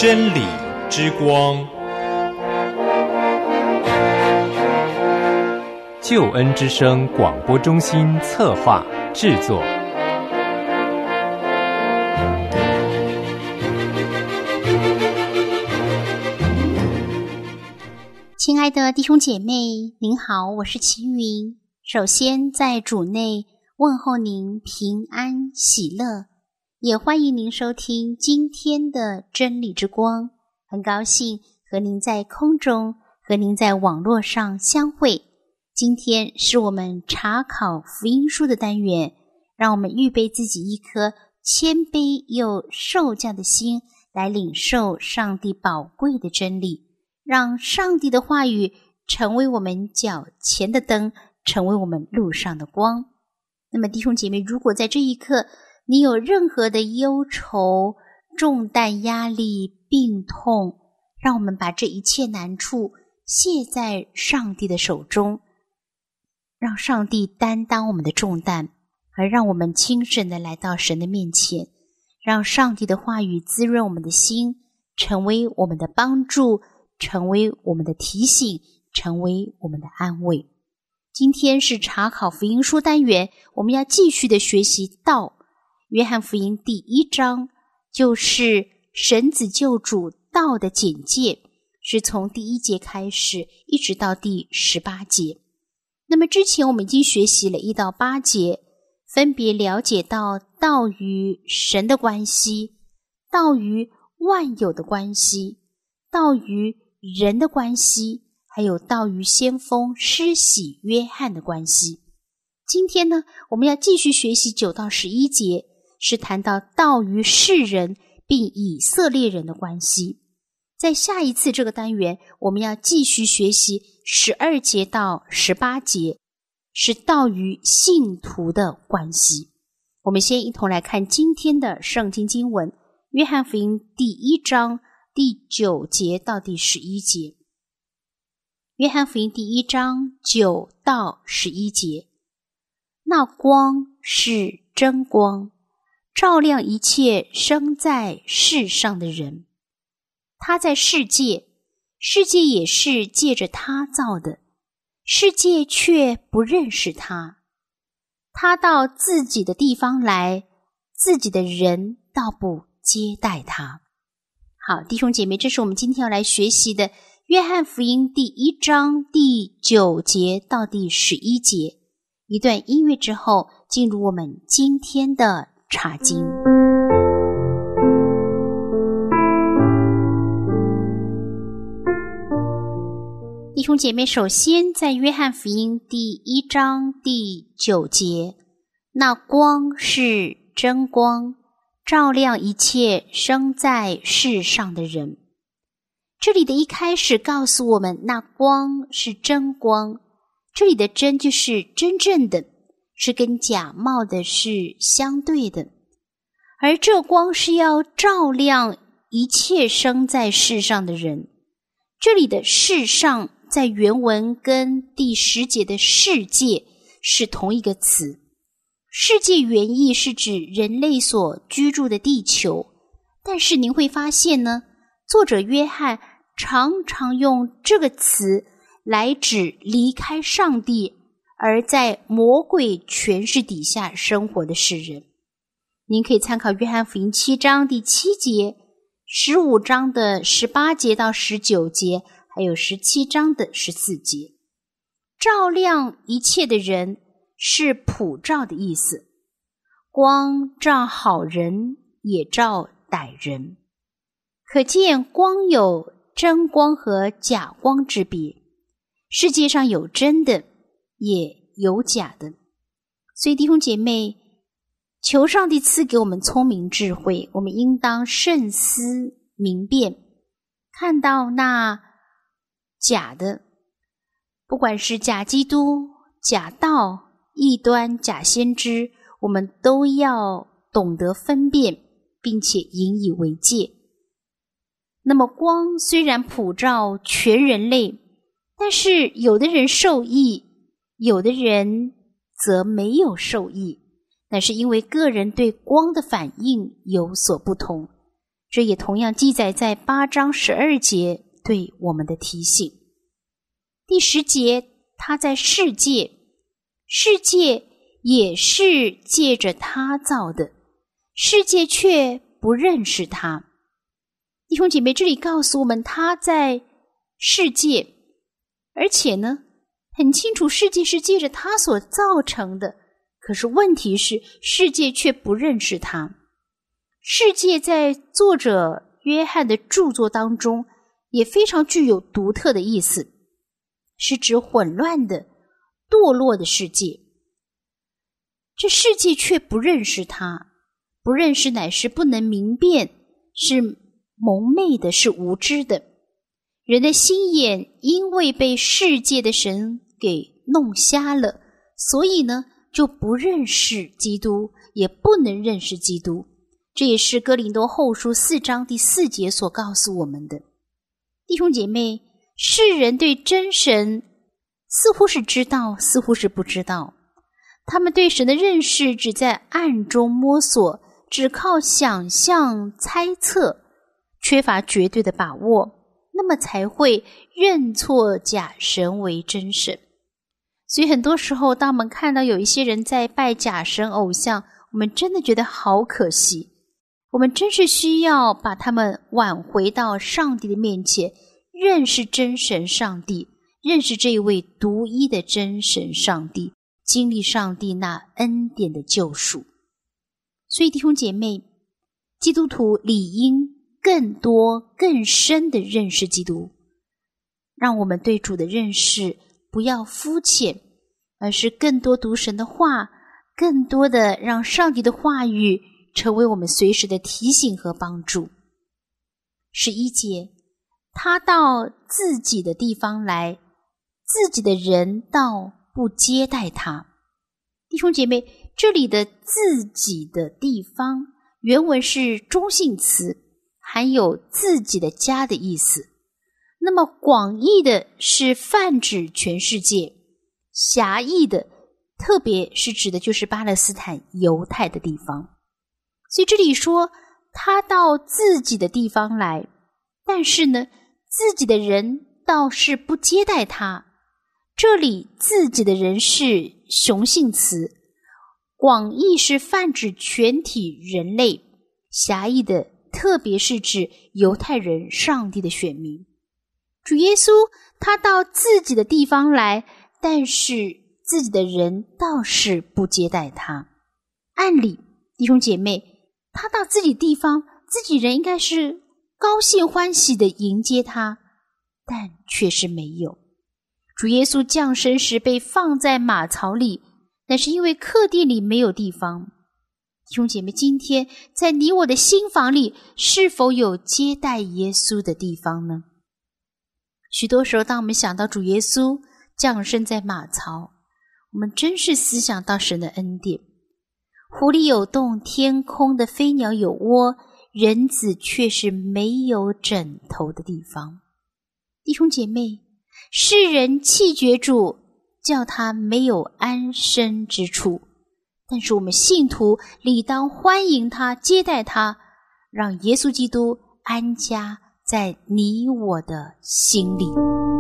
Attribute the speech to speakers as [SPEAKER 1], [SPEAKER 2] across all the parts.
[SPEAKER 1] 真理之光，
[SPEAKER 2] 救恩之声广播中心策划制作。
[SPEAKER 3] 亲爱的弟兄姐妹，您好，我是齐云。首先在主内问候您平安喜乐，也欢迎您收听今天的真理之光。很高兴和您在空中，和您在网络上相会。今天是我们查考福音书的单元，让我们预备自己一颗谦卑又受教的心，来领受上帝宝贵的真理，让上帝的话语成为我们脚前的灯，成为我们路上的光。那么弟兄姐妹，如果在这一刻你有任何的忧愁、重担、压力、病痛，让我们把这一切难处卸在上帝的手中，让上帝担当我们的重担，而让我们轻省的来到神的面前，让上帝的话语滋润我们的心，成为我们的帮助，成为我们的提醒，成为我们的安慰。今天是查考福音书单元，我们要继续的学习道。约翰福音第1章就是神子救主道的简介，是从第1节开始一直到第18节。那么之前我们已经学习了1到8节，分别了解到道与神的关系，道与万有的关系，道与人的关系，还有道与先锋施洗约翰的关系。今天呢，我们要继续学习9到11节，是谈到道与世人并以色列人的关系。在下一次这个单元，我们要继续学习12节到18节，是道与信徒的关系。我们先一同来看今天的圣经经文，约翰福音第1章第9节到第11节。约翰福音第1章9到11节，那光是真光，照亮一切生在世上的人。他在世界，世界也是借着他造的，世界却不认识他。他到自己的地方来，自己的人倒不接待他。好，弟兄姐妹，这是我们今天要来学习的约翰福音第1章第9节到第11节。一段音乐之后，进入我们今天的查经。弟兄姐妹，首先在约翰福音第1章第9节，那光是真光，照亮一切生在世上的人。这里的一开始告诉我们，那光是真光，这里的真就是真正的，是跟假冒的是相对的，而这光是要照亮一切生在世上的人。这里的世上在原文跟第10节的世界是同一个词，世界原意是指人类所居住的地球，但是您会发现呢，作者约翰常常用这个词来指离开上帝而在魔鬼权势底下生活的世人。您可以参考约翰福音7章第7节、15章的18节到19节，还有17章的14节。照亮一切的人是普照的意思，光照好人也照歹人。可见光有真光和假光之别，世界上有真的也有假的。所以弟兄姐妹，求上帝赐给我们聪明智慧，我们应当慎思明辨，看到那假的，不管是假基督、假道、异端、假先知，我们都要懂得分辨，并且引以为戒。那么光虽然普照全人类，但是有的人受益，有的人则没有受益，那是因为个人对光的反应有所不同。 这也同样记载在8章12节对我们的提醒。第10节，他在世界，世界也是借着他造的，世界却不认识他。弟兄姐妹，这里告诉我们他在世界，而且呢，很清楚世界是借着他所造成的，可是问题是世界却不认识他。世界在作者约翰的著作当中也非常具有独特的意思，是指混乱的堕落的世界。这世界却不认识他，不认识乃是不能明辨，是蒙昧的，是无知的。人的心眼因为被世界的神给弄瞎了，所以呢就不认识基督，也不能认识基督。这也是哥林多后书4章第4节所告诉我们的。弟兄姐妹，世人对真神似乎是知道，似乎是不知道。他们对神的认识只在暗中摸索，只靠想象猜测，缺乏绝对的把握，那么才会认错假神为真神。所以很多时候，当我们看到有一些人在拜假神偶像，我们真的觉得好可惜。我们真是需要把他们挽回到上帝的面前，认识真神上帝，认识这位独一的真神上帝，经历上帝那恩典的救赎。所以弟兄姐妹，基督徒理应更多更深的认识基督，让我们对主的认识不要肤浅，而是更多读神的话，更多的让上帝的话语成为我们随时的提醒和帮助。11节，他到自己的地方来，自己的人倒不接待他。弟兄姐妹，这里的自己的地方原文是中性词，含有自己的家的意思。那么广义的是泛指全世界，狭义的特别是指的就是巴勒斯坦犹太的地方。所以这里说他到自己的地方来，但是呢，自己的人倒是不接待他。这里自己的人是雄性词，广义是泛指全体人类，狭义的特别是指犹太人，上帝的选民。主耶稣他到自己的地方来，但是自己的人倒是不接待他。按理弟兄姐妹，他到自己地方，自己人应该是高兴欢喜的迎接他，但却是没有。主耶稣降生时被放在马槽里，但是因为客店里没有地方。弟兄姐妹，今天在你我的心房里，是否有接待耶稣的地方呢？许多时候，当我们想到主耶稣降生在马槽，我们真是思想到神的恩典。湖里有洞，天空的飞鸟有窝，人子却是没有枕头的地方。弟兄姐妹，世人弃绝主，叫他没有安身之处，但是我们信徒理当欢迎他，接待他，让耶稣基督安家在你我的心里。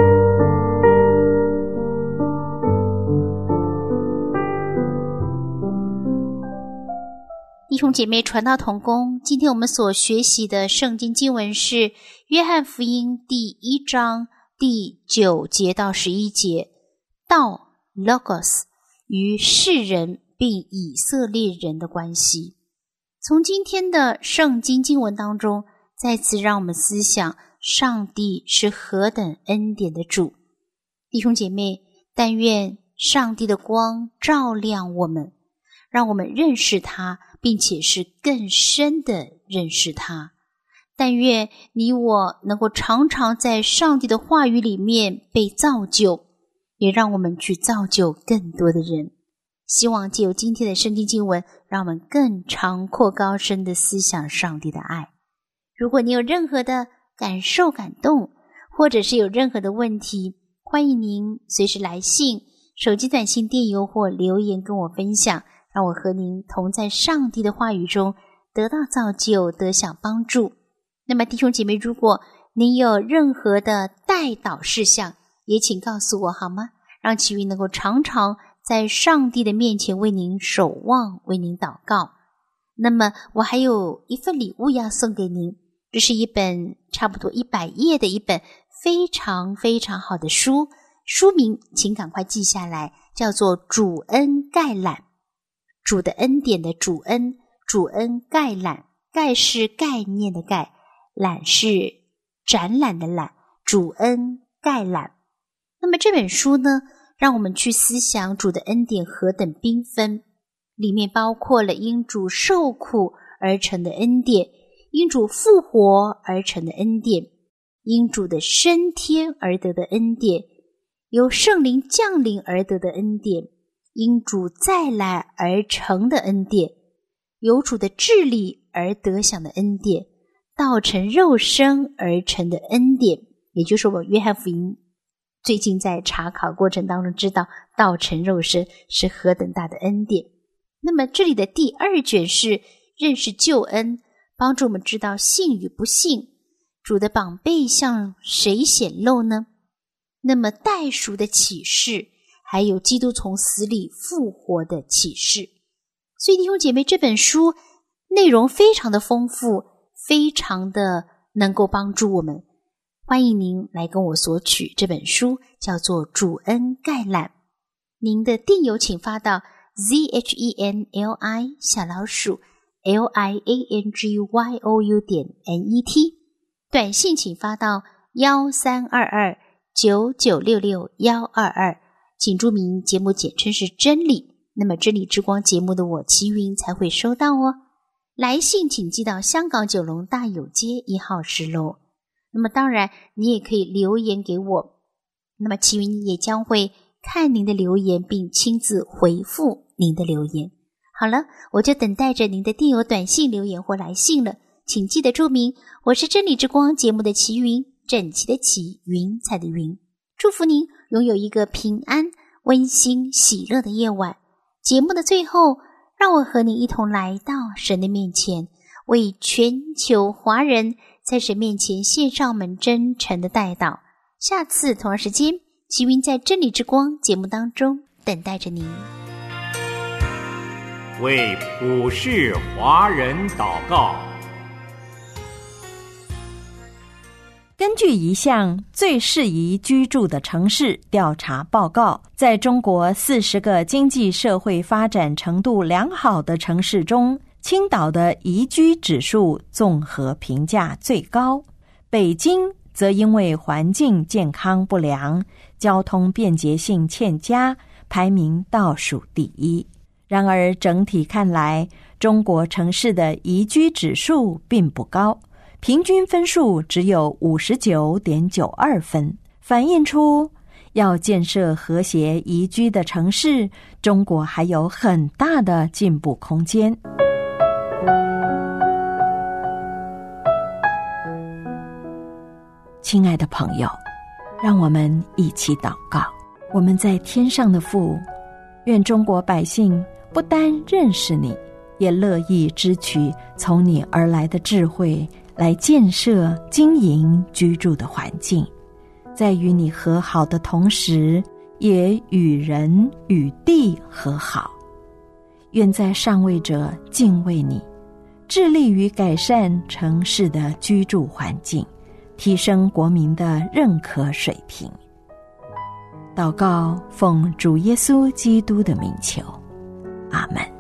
[SPEAKER 3] 弟兄姐妹，传道同工，今天我们所学习的圣经经文是约翰福音第1章第9节到11节，道 Logos 与世人并以色列人的关系。从今天的圣经经文当中，再次让我们思想上帝是何等恩典的主。弟兄姐妹，但愿上帝的光照亮我们，让我们认识他，并且是更深的认识他。但愿你我能够常常在上帝的话语里面被造就，也让我们去造就更多的人。希望藉由今天的圣经经文，让我们更长阔高深的思想上帝的爱。如果你有任何的感受感动，或者是有任何的问题，欢迎您随时来信、手机短信、电邮或留言跟我分享，让我和您同在上帝的话语中得到造就，得享帮助。 那么弟兄姐妹，如果您有任何的代祷事项，也请告诉我好吗？让启云能够常常在上帝的面前为您守望，为您祷告。那么我还有一份礼物要送给您，这是一本差不多100页的一本非常非常好的书，书名请赶快记下来，叫做主恩概览。主的恩典的主恩，主恩概览，概是概念的概，览是展览的览，主恩概览。那么这本书呢，让我们去思想主的恩典何等缤纷，里面包括了因主受苦而成的恩典，因主复活而成的恩典，因主的升天而得的恩典，由圣灵降临而得的恩典，因主再来而成的恩典，由主的治理而得享的恩典，道成肉身而成的恩典，也就是我约翰福音最近在查考过程当中知道道成肉身是何等大的恩典。那么这里的第2卷是认识救恩，帮助我们知道信与不信，主的膀臂向谁显露呢？那么代赎的启示，还有基督从死里复活的启示。所以弟兄姐妹，这本书内容非常的丰富，非常的能够帮助我们。欢迎您来跟我索取这本书，叫做主恩概览。您的电邮请发到 zhenli_liangyou.net， 短信请发到132299662122，请注明节目简称是真理，那么真理之光节目的我齐云才会收到哦。来信请寄到香港九龙大有街1号10楼。那么当然你也可以留言给我，那么齐云也将会看您的留言并亲自回复您的留言。好了，我就等待着您的电邮、短信、留言或来信了，请记得注明我是真理之光节目的齐云，整齐的齐，云彩的云。祝福您拥有一个平安、温馨、喜乐的夜晚。节目的最后，让我和你一同来到神的面前，为全球华人在神面前献上我们真诚的代祷。下次同样时间，齐云在真理之光节目当中等待着您。
[SPEAKER 1] 为普世华人祷告。
[SPEAKER 4] 根据一项最适宜居住的城市调查报告，在中国40个经济社会发展程度良好的城市中，青岛的宜居指数综合评价最高，北京则因为环境健康不良、交通便捷性欠佳，排名倒数第一。然而整体看来，中国城市的宜居指数并不高，平均分数只有 59.92 分，反映出要建设和谐宜居的城市，中国还有很大的进步空间。亲爱的朋友，让我们一起祷告。我们在天上的父，愿中国百姓不单认识你，也乐意支取从你而来的智慧，来建设经营居住的环境，在与你和好的同时，也与人与地和好。愿在上位者敬畏你，致力于改善城市的居住环境，提升国民的认可水平。祷告奉主耶稣基督的名求，阿们。